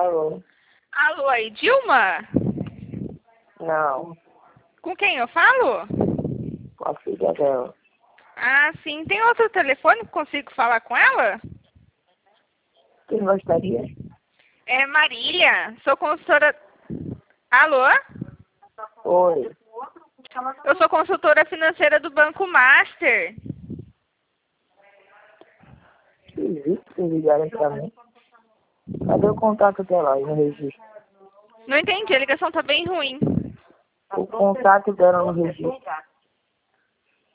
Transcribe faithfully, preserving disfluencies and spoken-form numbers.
Alô? Alô, aí, Dilma? Não, Com quem eu falo? com a filha dela. Ah, sim. Tem outro telefone que consigo falar com ela? Quem gostaria? É Marília. Sou consultora... Alô? Oi. Eu sou consultora financeira do Banco Master. Que viu que vocês ligaram pra mim? Cadê o contato dela aí no registro? Não entendi, a ligação tá bem ruim. O contato dela no registro.